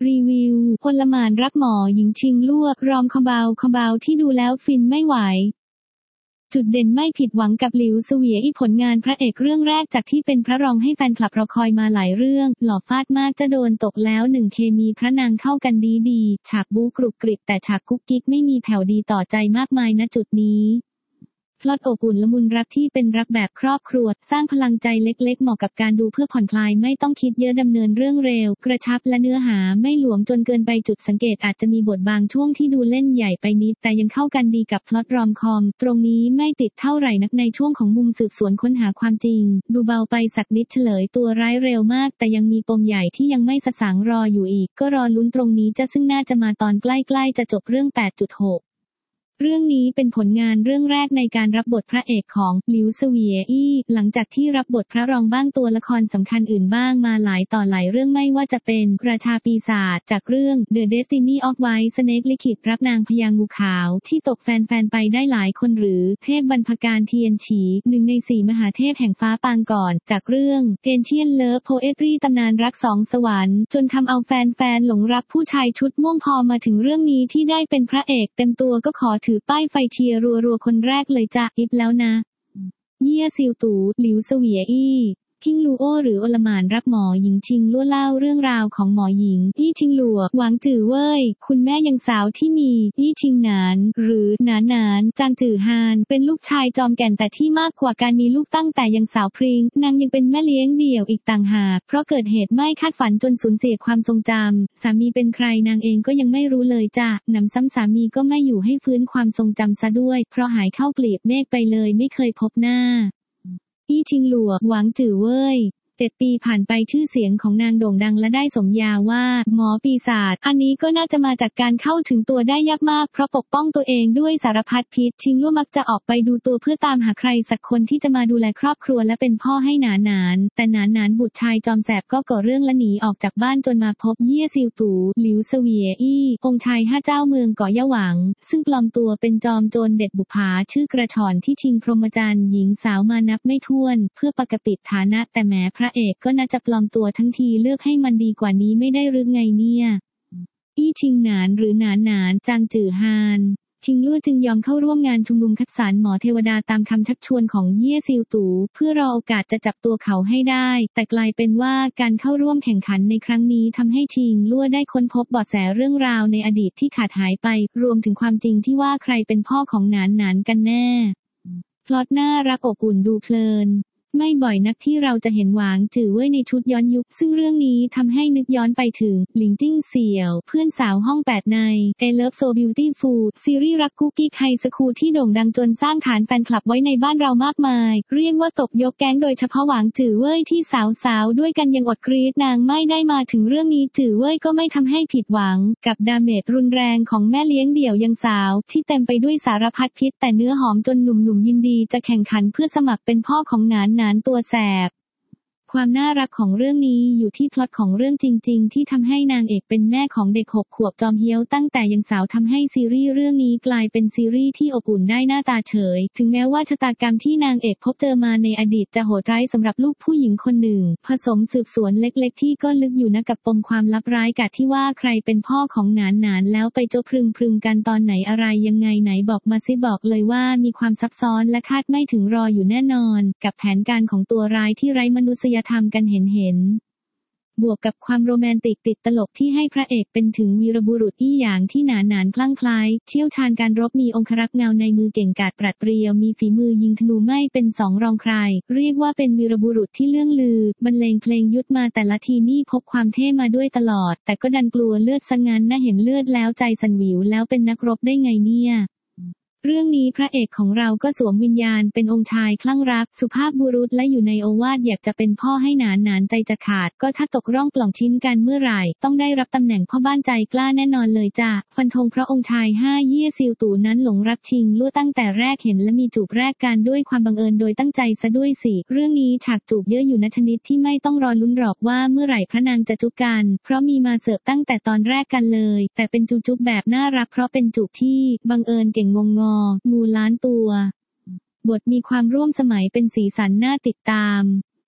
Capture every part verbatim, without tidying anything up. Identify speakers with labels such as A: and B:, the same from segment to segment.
A: รีวิวพลหม่านรักหมอหญิงชิงลวกรอมคอมเบาคอมเบาที่ดูแล้วฟินไม่ไหวจุดเด่นไม่ผิดหวังกับหลิวเสวียอี้ผลงานพระเอกเรื่องแรกจากที่เป็นพระรองให้แฟนคลับรอคอยมาหลายเรื่องหล่อฟาดมากจะโดนตกแล้วหนึ่งเคมีพระนางเข้ากันดีดีฉากบู๊กรุบกริบแต่ฉากกุ๊กกิ๊กไม่มีแผ่วดีต่อใจมากมายณจุดนี้พล็อตอบอุ่นละมุนรักที่เป็นรักแบบครอบครัวสร้างพลังใจเล็กๆเหมาะกับการดูเพื่อผ่อนคลายไม่ต้องคิดเยอะดำเนินเรื่องเร็วกระชับและเนื้อหาไม่หลวมจนเกินไปจุดสังเกตอาจจะมีบทบางช่วงที่ดูเล่นใหญ่ไปนิดแต่ยังเข้ากันดีกับพล็อตรอมคอมตรงนี้ไม่ติดเท่าไหร่นักในช่วงของมุมสืบสวนค้นหาความจริงดูเบาไปสักนิดเฉลยตัวร้ายเร็วมากแต่ยังมีปมใหญ่ที่ยังไม่สะสางรออยู่อีกก็รอลุ้นตรงนี้จะซึ่งน่าจะมาตอนใกล้ๆจะจบเรื่อง แปดจุดหกเรื่องนี้เป็นผลงานเรื่องแรกในการรับบทพระเอกของหลิวเสวียอี้หลังจากที่รับบทพระรองบ้างตัวละครสำคัญอื่นบ้างมาหลายต่อหลายเรื่องไม่ว่าจะเป็นราชาปีศาจจากเรื่อง The Destiny of White Snake ลิขิตรักนางพญางูขาวที่ตกแฟนๆไปได้หลายคนหรือเทพบรรพการเทียนฉีหนึ่งในสี่มหาเทพแห่งฟ้าปางก่อนจากเรื่อง Ancient Love Poetry ตำนานรักสองสวรรค์จนทำเอาแฟนๆหลงรักผู้ชายชุดม่วงพอมาถึงเรื่องนี้ที่ได้เป็นพระเอกเต็มตัวก็ขอถือป้ายไฟเชียร์รัวๆคนแรกเลยจ้ะอิฟแล้วนะเยี่ยซิวตูหลิวเสวียอี้พิงลูโอหรือโอลหม่านรักหมอหญิงชิงลั่วเล่าเรื่องราวของหมอหญิงอี้ชิงหลัวหวังจื่อเว่ยคุณแม่ยังสาวที่มีอี้ชิงหนานหรือหนานหนานจางจื่อฮานเป็นลูกชายจอมแก่นแต่ที่มากกว่าการมีลูกตั้งแต่ยังสาวพริ้งนางยังเป็นแม่เลี้ยงเดี่ยวอีกต่างหากเพราะเกิดเหตุไม่คาดฝันจนสูญเสียความทรงจำสามีเป็นใครนางเองก็ยังไม่รู้เลยจ้ะหนำซ้ำสามีก็ไม่อยู่ให้ฟื้นความทรงจำซะด้วยเพราะหายเข้ากลีบเมฆไปเลยไม่เคยพบหน้าอี้ชิงหลัวหวังจื่อเว่ยเจ็ดปีผ่านไปชื่อเสียงของนางโด่งดังและได้สมญาว่าหมอปีศาจอันนี้ก็น่าจะมาจากการเข้าถึงตัวได้ยากมากเพราะปกป้องตัวเองด้วยสารพัดพิษชิงลั่วมักจะออกไปดูตัวเพื่อตามหาใครสักคนที่จะมาดูแลครอบครัวและเป็นพ่อให้หนานหนานแต่หนานหนานบุตรชายจอมแสบก็ก่อเรื่องและหนีออกจากบ้านจนมาพบเยี่ยซิวตูหลิวเสวียอี้องค์ชายห้าเจ้าเมืองเกาะยะหวังซึ่งปลอมตัวเป็นจอมโจรเด็ดบุภาชื่อกระชอนที่ชิงพรหมจรรย์หญิงสาวมานับไม่ถ้วนเพื่อปกปิดฐานะแต่แม้พระเอกก็น่าจะปลอมตัวทั้งทีเลือกให้มันดีกว่านี้ไม่ได้หรือไงเนี่ยอี้ชิงหนานหรือหนานหนานจางจื่อฮานชิงลั่วจึงยอมเข้าร่วมงานชุมนุมคัดสรรหมอเทวดาตามคำชักชวนของเยี่ยซิวตูเพื่อรอโอกาสจะจับตัวเขาให้ได้แต่กลายเป็นว่าการเข้าร่วมแข่งขันในครั้งนี้ทำให้ชิงลั่วได้ค้นพบเบาะแสเรื่องราวในอดีตที่ขาดหายไปรวมถึงความจริงที่ว่าใครเป็นพ่อของหนานหนานกันแน่พล็อตน่ารักอบอุ่นดูเพลินไม่บ่อยนักที่เราจะเห็นหวางจื่อเว่ยในชุดย้อนยุคซึ่งเรื่องนี้ทำให้นึกย้อนไปถึงหลิงจิ้งเสี่ยวเพื่อนสาวห้องแปดใน I Love So Beautiful ซีรีส์รักกุ๊กกิ๊กไฮสคูลที่โด่งดังจนสร้างฐานแฟนคลับไว้ในบ้านเรามากมายเรียกว่าตกยกแก๊งโดยเฉพาะหวางจื่อเว่ยที่สาวๆด้วยกันยังอดกรี๊ดนางไม่ได้มาถึงเรื่องนี้จื่อเว่ยก็ไม่ทำให้ผิดหวังกับดาเมจรุนแรงของแม่เลี้ยงเดี่ยวยังสาวที่เต็มไปด้วยสารพัดพิษแต่เนื้อหอมจนหนุ่มๆยินดีจะแข่งขันเพื่อสมัครเป็นพ่อของหนานหนานตัวแสบความน่ารักของเรื่องนี้อยู่ที่พล็อตของเรื่องจริงๆที่ทำให้นางเอกเป็นแม่ของเด็กหกขวบจอมเฮี้ยวตั้งแต่ยังสาวทำให้ซีรีส์เรื่องนี้กลายเป็นซีรีส์ที่อบอุ่นได้หน้าตาเฉยถึงแม้ว่าชะตากรรมที่นางเอกพบเจอมาในอดีตจะโหดร้ายสำหรับลูกผู้หญิงคนหนึ่งผสมสืบสวนเล็กๆที่ก็ลึกอยู่นะกับปมความลับร้ายกาจที่ว่าใครเป็นพ่อของหนานหนานแล้วไปโจพรึงพรึงกันตอนไหนอะไรยังไงไหนบอกมาสิบอกเลยว่ามีความซับซ้อนและคาดไม่ถึงรออยู่แน่นอนกับแผนการของตัวร้ายที่ไร้มนุษยธรรมกันเห็นเห็นบวกกับความโรแมนติกติดตลกที่ให้พระเอกเป็นถึงวีรบุรุษอี้อย่างที่หนาหนานคลั่งไคล้เชี่ยวชาญการรบมีองครักษ์เงาในมือเก่งกาจปราดเปรียวมีฝีมือยิงธนูไม่เป็นสองรองใครเรียกว่าเป็นวีรบุรุษที่เลื่องลือบรรเลงเพลงยุทธมาแต่ละทีนี่พกความเท่มาด้วยตลอดแต่ก็ดันกลัวเลือดซะงั้นน่าเห็นเลือดแล้วใจสั่นหวิวแล้วเป็นนักรบได้ไงเนี่ยเรื่องนี้พระเอกของเราก็สวมวิญญาณเป็นองค์ชายคลั่งรักสุภาพบุรุษและอยู่ในโอวาทอยากจะเป็นพ่อให้หนานหนานใจจะขาดก็ถ้าตกร่องปล่องชิ้นกันเมื่อไหร่ต้องได้รับตำแหน่งพ่อบ้านใจกล้าแน่นอนเลยจ้ะฟันธงเพราะองค์ชายห้าเยี่ยซิวตูนั้นหลงรักชิงลั่วตั้งแต่แรกเห็นและมีจูบแรกกันด้วยความบังเอิญโดยตั้งใจซะด้วยสิเรื่องนี้ฉากจูบเยอะอยู่นะชนิดที่ไม่ต้องรอลุ้นหรอกว่าเมื่อไหร่พระนางจะจุบกันเพราะมีมาเสิร์ฟตั้งแต่ตอนแรกกันเลยแต่เป็นจูจุบแบบน่ารักเพราะเป็นจูบที่บังเอิญเก่งงงงองูล้านตัวบทมีความร่วมสมัยเป็นสีสันน่าติดตาม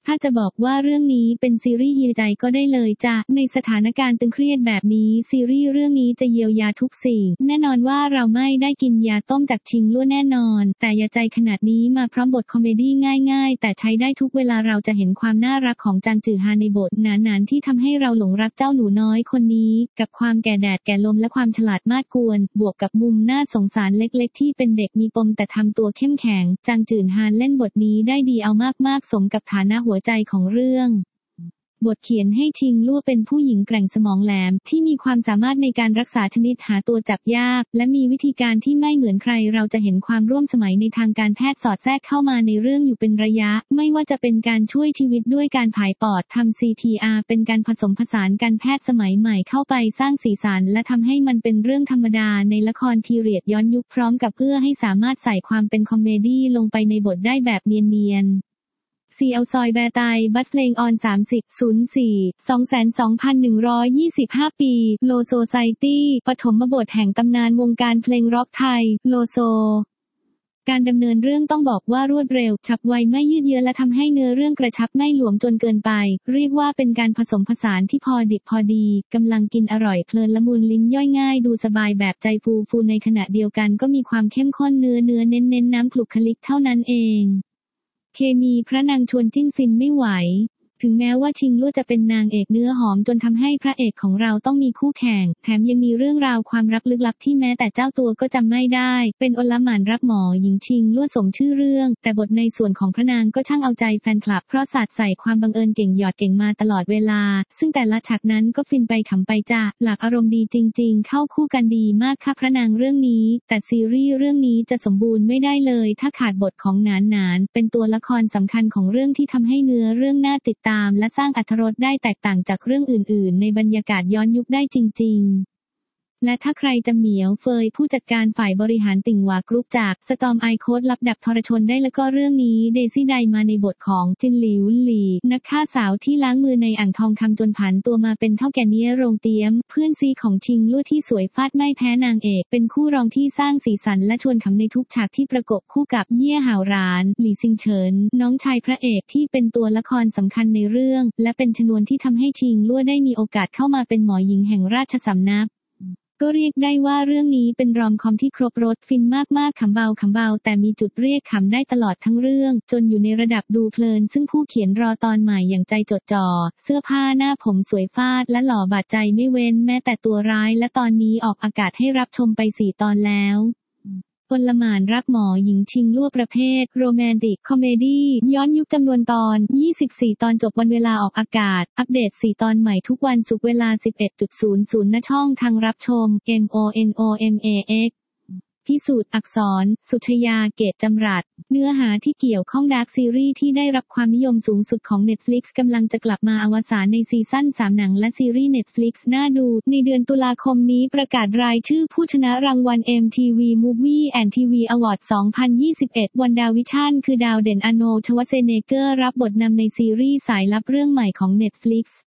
A: ถ้าจะบอกว่าเรื่องนี้เป็นซีรีส์ฮีลใจก็ได้เลยจ้ะในสถานการณ์ตึงเครียดแบบนี้ซีรีส์เรื่องนี้จะเยียวยาทุกสิ่งแน่นอนว่าเราไม่ได้กินยาต้มจากชิงลั่วแน่นอนแต่ยาใจขนาดนี้มาพร้อมบทคอมเมดี้ง่ายๆแต่ใช้ได้ทุกเวลาเราจะเห็นความน่ารักของจางจือฮาในบทหนานๆที่ทำให้เราหลงรักเจ้าหนูน้อยคนนี้กับความแก่แดดแก่ลมและความฉลาดมาดกวนบวกกับมุมน่าสงสารเล็กๆที่เป็นเด็กมีปมแต่ทำตัวเข้มแข็งจางจือฮานเล่นบทนี้ได้ดีเอามากๆสมกับฐานะหัวใจของเรื่องบทเขียนให้ชิงลั่วเป็นผู้หญิงแกร่งสมองแหลมที่มีความสามารถในการรักษาชนิดหาตัวจับยากและมีวิธีการที่ไม่เหมือนใครเราจะเห็นความร่วมสมัยในทางการแพทย์สอดแทรกเข้ามาในเรื่องอยู่เป็นระยะไม่ว่าจะเป็นการช่วยชีวิตด้วยการผายปอดทำ ซี พี อาร์ เป็นการผสมผสานการแพทย์สมัยใหม่เข้าไปสร้างสีสันและทำให้มันเป็นเรื่องธรรมดาในละครพีเรียดย้อนยุคพร้อมกับเพื่อให้สามารถใส่ความเป็นคอมเมดี้ลงไปในบทได้แบบเนียนๆซีเอาซอยแบร์ไตบัสเพลงออนสามสิบ ศูนย์ สี่ สอง สอง หนึ่ง ยี่ห้า ปีโลโซไซตี้ปฐมบทแห่งตำนานวงการเพลงร็อกไทยโลโซการดำเนินเรื่องต้องบอกว่ารวดเร็วฉับไวไม่ยืดเยื้อและทำให้เนื้อเรื่องกระชับไม่หลวมจนเกินไปเรียกว่าเป็นการผสมผสานที่พอดิบพอดีกำลังกินอร่อยเพลินละมุนลิ้นย่อยง่ายดูสบายแบบใจฟูฟูในขณะเดียวกันก็มีความเข้มข้นเนื้อเนื้อเน้นเน้นน้ำคลุกคลิกเท่านั้นเองเคมีพระนางชวนจิ้นฟินไม่ไหวถึงแม้ว่าชิงลั่วจะเป็นนางเอกเนื้อหอมจนทำให้พระเอกของเราต้องมีคู่แข่งแถมยังมีเรื่องราวความรักลึกลับที่แม้แต่เจ้าตัวก็จำไม่ได้เป็นอลหม่านรักหมอหญิงชิงลั่วสมชื่อเรื่องแต่บทในส่วนของพระนางก็ช่างเอาใจแฟนคลับเพราะสาดใส่ความบังเอิญเก่งหยอดเก่งมาตลอดเวลาซึ่งแต่ละฉากนั้นก็ฟินไปขำไปจ้ะหลักอารมณ์ดีจริงๆเข้าคู่กันดีมากค่ะพระนางเรื่องนี้แต่ซีรีส์เรื่องนี้จะสมบูรณ์ไม่ได้เลยถ้าขาดบทของหนานหนานเป็นตัวละครสำคัญของเรื่องที่ทำให้เนื้อเรื่องน่าติดตามและสร้างอรรถรสได้แตกต่างจากเรื่องอื่นๆในบรรยากาศย้อนยุคได้จริงๆและถ้าใครจะเหมียวเฟยผู้จัดการฝ่ายบริหารติ่งหวากรุ๊ปจากสตอมไอโค้ดรับดับทรชนได้แล้วก็เรื่องนี้เดซี่ไดมาในบทของจินหลิวหลี่นักฆ่าสาวที่ล้างมือในอ่างทองคำจนผันตัวมาเป็นเท่าแก่เนี้ยโรงเตี้ยมเพื่อนซีของชิงลั่วที่สวยฟาดไม่แพ้นางเอกเป็นคู่รองที่สร้างสีสันและชวนขำในทุกฉากที่ประกบคู่กับเยี่ยห่าวหรานหลี่ซิงเฉินน้องชายพระเอกที่เป็นตัวละครสำคัญในเรื่องและเป็นชนวนที่ทำให้ชิงลั่วได้มีโอกาสเข้ามาเป็นหมอหญิงแห่งราชสำนักก็เรียกได้ว่าเรื่องนี้เป็นรอมคอมที่ครบรสฟินมากๆขำเบาขำเบาแต่มีจุดเรียกขำได้ตลอดทั้งเรื่องจนอยู่ในระดับดูเพลินซึ่งผู้เขียนรอตอนใหม่อย่างใจจดจ่อเสื้อผ้าหน้าผมสวยฟาดและหล่อบาดใจไม่เว้นแม้แต่ตัวร้ายและตอนนี้ออกอากาศให้รับชมไปสี่ตอนแล้วอลหม่านรักหมอหญิงชิงลั่วประเภทโรแมนติกคอมเมดี้ย้อนยุคจำนวนตอนยี่สิบสี่ตอนจบวันเวลาออกอากาศอัปเดตสี่ตอนใหม่ทุกวันศุกร์เวลา สิบเอ็ดนาฬิกา ณ ช่องทางรับชม เอ็ม โอ เอ็น โอ เอ็ม เอ เอ็กซ์ พิสูจน์อักษรสุชยาเกตจำรัดเนื้อหาที่เกี่ยวข้องดาร์กซีรีส์ที่ได้รับความนิยมสูงสุดของ Netflix กำลังจะกลับมาอวสานในซีซั่นสามหนังและซีรีส์ Netflix น่าดูในเดือนตุลาคมนี้ประกาศรายชื่อผู้ชนะรางวัล เอ็ม ที วี Movie and ที วี Award สองพันยี่สิบเอ็ด วันดาวิชั่นคือดาวเด่นอาร์โนลด์ ชวัตเซเนเกอร์รับบทนำในซีรีส์สายลับเรื่องใหม่ของ Netflix